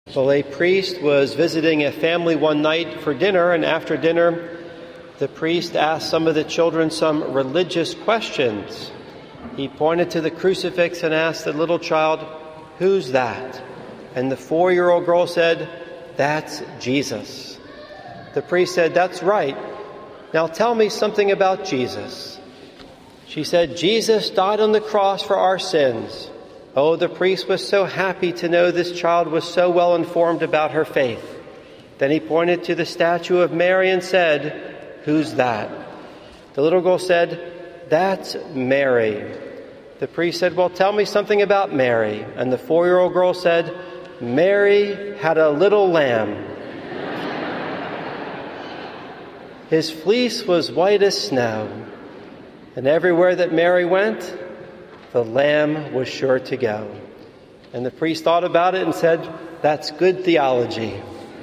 Well, a priest was visiting a family one night for dinner, and after dinner, the priest asked some of the children some religious questions. He pointed to the crucifix and asked the little child, "Who's that?" And the 4-year-old girl said, "That's Jesus." The priest said, "That's right. Now tell me something about Jesus." She said, "Jesus died on the cross for our sins." Oh, the priest was so happy to know this child was so well informed about her faith. Then he pointed to the statue of Mary and said, "Who's that?" The little girl said, "That's Mary." The priest said, "Well, tell me something about Mary." And the 4-year-old girl said, "Mary had a little lamb. His fleece was white as snow. And everywhere that Mary went, the lamb was sure to go." And the priest thought about it and said, "That's good theology."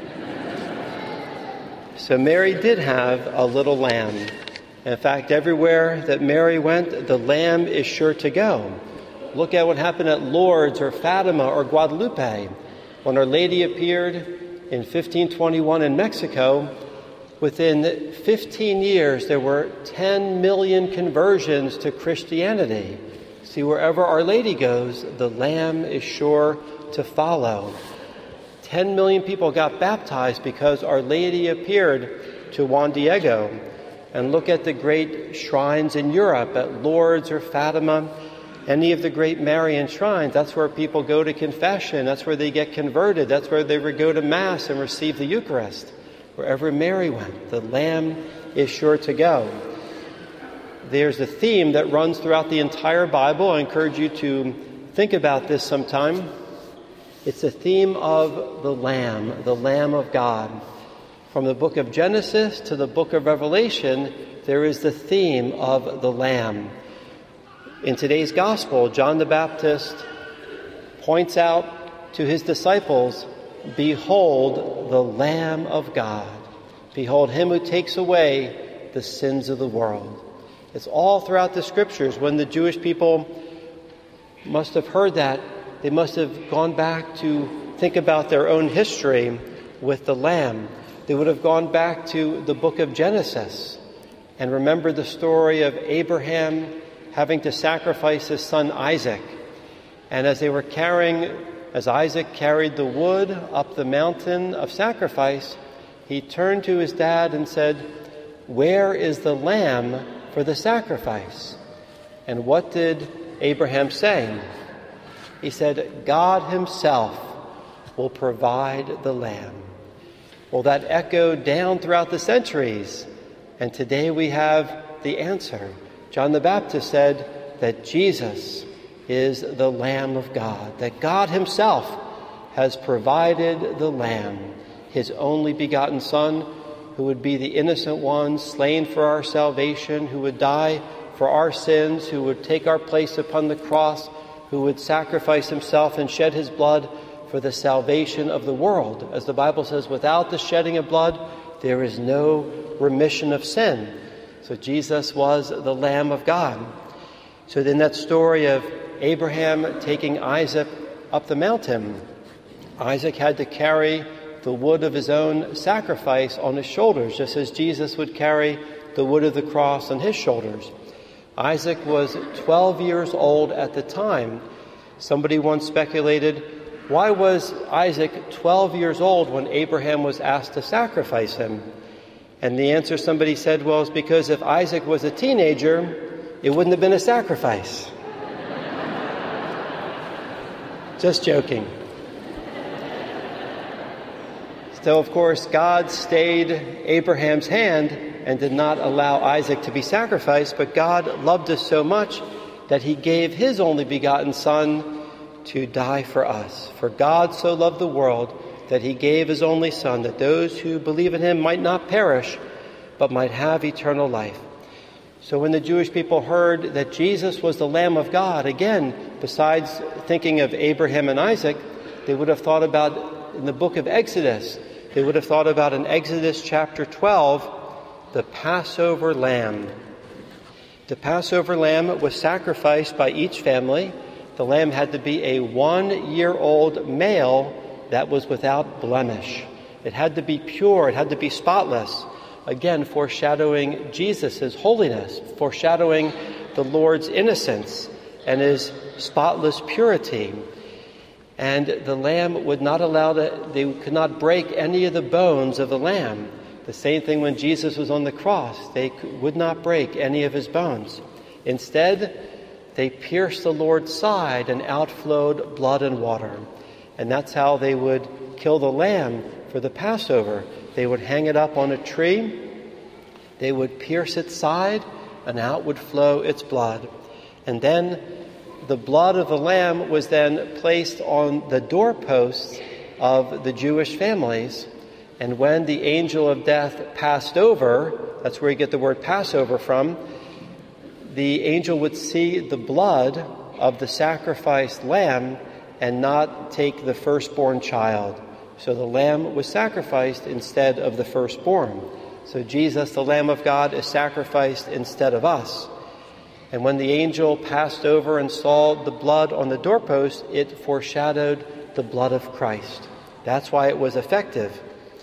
So Mary did have a little lamb. In fact, everywhere that Mary went, the lamb is sure to go. Look at what happened at Lourdes or Fatima or Guadalupe. When Our Lady appeared in 1521 in Mexico, within 15 years there were 10 million conversions to Christianity. See, wherever Our Lady goes, the Lamb is sure to follow. 10 million people got baptized because Our Lady appeared to Juan Diego. And look at the great shrines in Europe, at Lourdes or Fatima, any of the great Marian shrines. That's where people go to confession. That's where they get converted. That's where they would go to Mass and receive the Eucharist. Wherever Mary went, the Lamb is sure to go. There's a theme that runs throughout the entire Bible. I encourage you to think about this sometime. It's the theme of the Lamb of God. From the book of Genesis to the book of Revelation, there is the theme of the Lamb. In today's Gospel, John the Baptist points out to his disciples, "Behold the Lamb of God. Behold him who takes away the sins of the world." It's all throughout the Scriptures. When the Jewish people must have heard that, they must have gone back to think about their own history with the Lamb. They would have gone back to the book of Genesis and remembered the story of Abraham having to sacrifice his son Isaac. And as Isaac carried the wood up the mountain of sacrifice, he turned to his dad and said, "Where is the lamb for the sacrifice?" And what did Abraham say? He said, "God himself will provide the lamb." Well, that echoed down throughout the centuries, and today we have the answer. John the Baptist said that Jesus is the Lamb of God, that God himself has provided the Lamb, his only begotten Son, who would be the innocent one slain for our salvation, who would die for our sins, who would take our place upon the cross, who would sacrifice himself and shed his blood for the salvation of the world. As the Bible says, without the shedding of blood, there is no remission of sin. So Jesus was the Lamb of God. So in that story of Abraham taking Isaac up the mountain, Isaac had to carry the wood of his own sacrifice on his shoulders, just as Jesus would carry the wood of the cross on his shoulders. Isaac was 12 years old at the time. Somebody once speculated, why was Isaac 12 years old when Abraham was asked to sacrifice him? And the answer somebody said, well, it's because if Isaac was a teenager, it wouldn't have been a sacrifice. Just joking. So, of course, God stayed Abraham's hand and did not allow Isaac to be sacrificed, but God loved us so much that he gave his only begotten Son to die for us. For God so loved the world that he gave his only Son, that those who believe in him might not perish, but might have eternal life. So when the Jewish people heard that Jesus was the Lamb of God, again, besides thinking of Abraham and Isaac, they would have thought about, in the book of Exodus, they would have thought about in Exodus chapter 12, the Passover lamb. The Passover lamb was sacrificed by each family. The lamb had to be a 1-year-old male that was without blemish. It had to be pure, it had to be spotless, again foreshadowing Jesus' holiness, foreshadowing the Lord's innocence and his spotless purity. And the lamb would not they could not break any of the bones of the lamb. The same thing when Jesus was on the cross. They would not break any of his bones. Instead, they pierced the Lord's side and outflowed blood and water. And that's how they would kill the lamb for the Passover. They would hang it up on a tree. They would pierce its side, and out would flow its blood. And then the blood of the lamb was then placed on the doorposts of the Jewish families. And when the angel of death passed over, that's where you get the word Passover from, the angel would see the blood of the sacrificed lamb and not take the firstborn child. So the lamb was sacrificed instead of the firstborn. So Jesus, the Lamb of God, is sacrificed instead of us. And when the angel passed over and saw the blood on the doorpost, it foreshadowed the blood of Christ. That's why it was effective.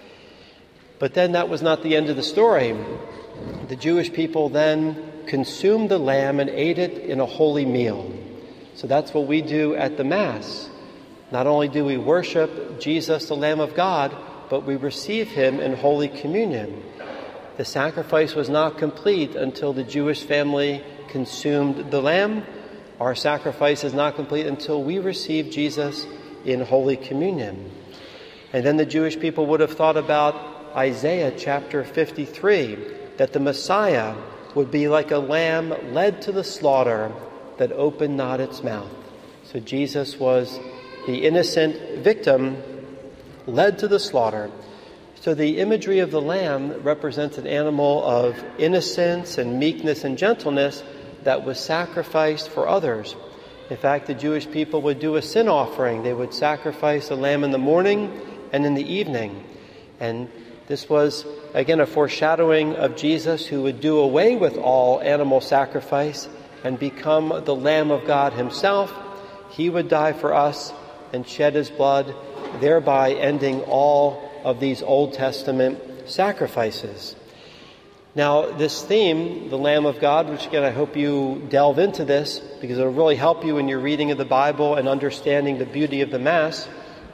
But then that was not the end of the story. The Jewish people then consumed the lamb and ate it in a holy meal. So that's what we do at the Mass. Not only do we worship Jesus, the Lamb of God, but we receive him in Holy Communion. The sacrifice was not complete until the Jewish family consumed the lamb. Our sacrifice is not complete until we receive Jesus in Holy Communion. And then the Jewish people would have thought about Isaiah chapter 53, that the Messiah would be like a lamb led to the slaughter that opened not its mouth. So Jesus was the innocent victim led to the slaughter. So the imagery of the lamb represents an animal of innocence and meekness and gentleness that was sacrificed for others. In fact, the Jewish people would do a sin offering. They would sacrifice a lamb in the morning and in the evening. And this was, again, a foreshadowing of Jesus, who would do away with all animal sacrifice and become the Lamb of God himself. He would die for us and shed his blood, thereby ending all of these Old Testament sacrifices. Now, this theme, the Lamb of God, which again I hope you delve into this because it'll really help you in your reading of the Bible and understanding the beauty of the Mass.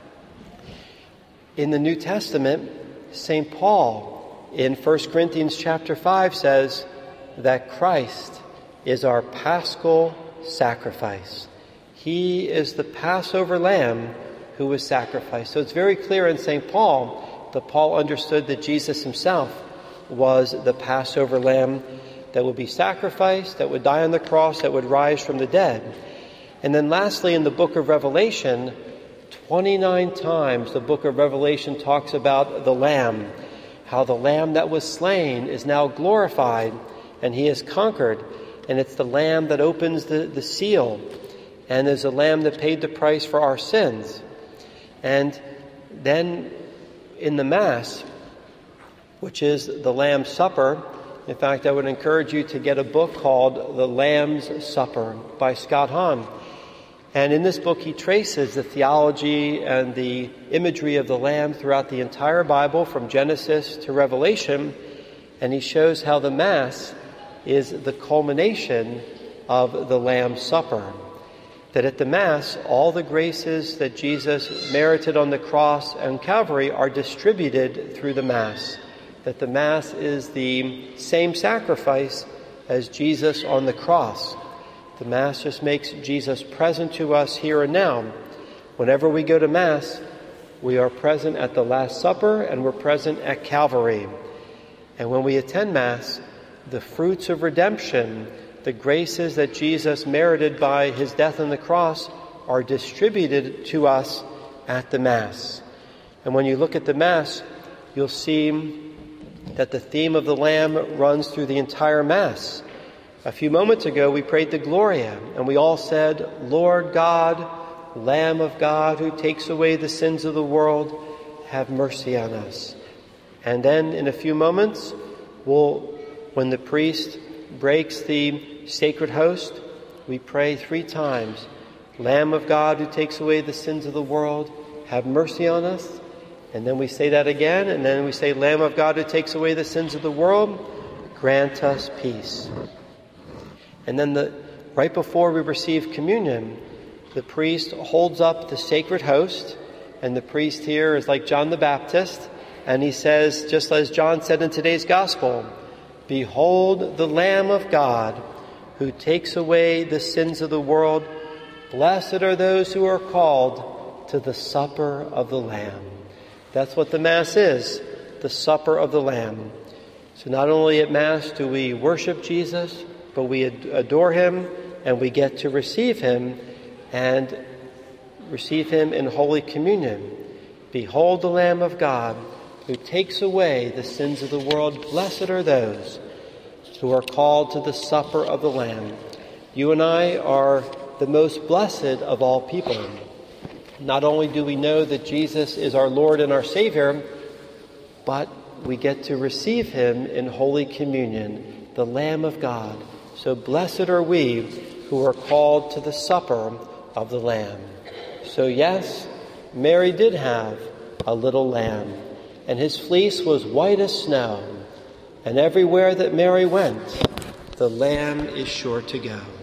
In the New Testament, St. Paul in 1 Corinthians chapter 5 says that Christ is our paschal sacrifice. He is the Passover lamb who was sacrificed. So it's very clear in St. Paul that Paul understood that Jesus himself was the Passover lamb that would be sacrificed, that would die on the cross, that would rise from the dead. And then lastly, in the book of Revelation, 29 times the book of Revelation talks about the lamb, how the lamb that was slain is now glorified and he has conquered. And it's the lamb that opens the seal and is the lamb that paid the price for our sins. And then in the Mass, which is the Lamb's Supper, in fact, I would encourage you to get a book called The Lamb's Supper by Scott Hahn. And in this book, he traces the theology and the imagery of the Lamb throughout the entire Bible, from Genesis to Revelation, and he shows how the Mass is the culmination of the Lamb's Supper. That at the Mass, all the graces that Jesus merited on the cross and Calvary are distributed through the Mass. That the Mass is the same sacrifice as Jesus on the cross. The Mass just makes Jesus present to us here and now. Whenever we go to Mass, we are present at the Last Supper and we're present at Calvary. And when we attend Mass, the fruits of redemption, the graces that Jesus merited by his death on the cross, are distributed to us at the Mass. And when you look at the Mass, you'll see that the theme of the Lamb runs through the entire Mass. A few moments ago, we prayed the Gloria, and we all said, Lord God, Lamb of God, who takes away the sins of the world, have mercy on us. And then in a few moments, when the priest breaks the sacred host, we pray 3 times, Lamb of God, who takes away the sins of the world, have mercy on us. And then we say that again, and then we say, Lamb of God who takes away the sins of the world, grant us peace. And then right before we receive communion, the priest holds up the sacred host, and the priest here is like John the Baptist, and he says, just as John said in today's gospel, "Behold the Lamb of God who takes away the sins of the world. Blessed are those who are called to the supper of the Lamb." That's what the Mass is, the supper of the Lamb. So not only at Mass do we worship Jesus, but we adore him, and we get to receive him, and receive him in Holy Communion. Behold the Lamb of God who takes away the sins of the world. Blessed are those who are called to the supper of the Lamb. You and I are the most blessed of all people. Not only do we know that Jesus is our Lord and our Savior, but we get to receive him in Holy Communion, the Lamb of God. So blessed are we who are called to the supper of the Lamb. So yes, Mary did have a little lamb, and his fleece was white as snow. And everywhere that Mary went, the lamb is sure to go.